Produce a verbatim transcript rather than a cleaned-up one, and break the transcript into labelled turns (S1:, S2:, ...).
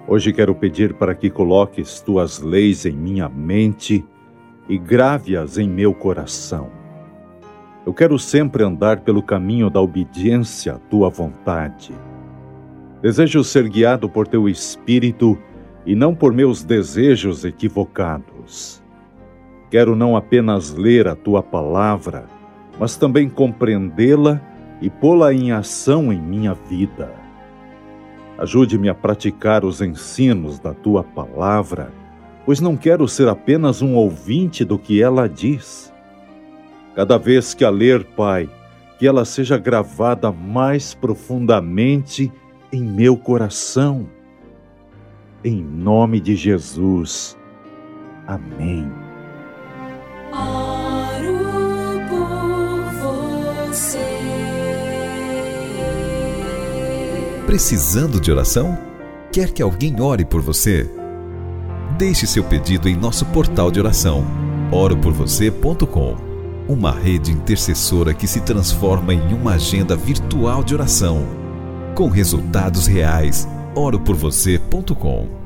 S1: Hoje quero pedir para que coloques tuas leis em minha mente e grave-as em meu coração. Eu quero sempre andar pelo caminho da obediência à tua vontade. Desejo ser guiado por teu Espírito e não por meus desejos equivocados. Quero não apenas ler a tua palavra, mas também compreendê-la e pô-la em ação em minha vida. Ajude-me a praticar os ensinos da tua palavra, pois não quero ser apenas um ouvinte do que ela diz. Cada vez que a ler, Pai, que ela seja gravada mais profundamente em meu coração. Em nome de Jesus. Amém.
S2: Oro por você.
S3: Precisando de oração? Quer que alguém ore por você? Deixe seu pedido em nosso portal de oração, oro por você ponto com, uma rede intercessora que se transforma em uma agenda virtual de oração, com resultados reais. oro por você ponto com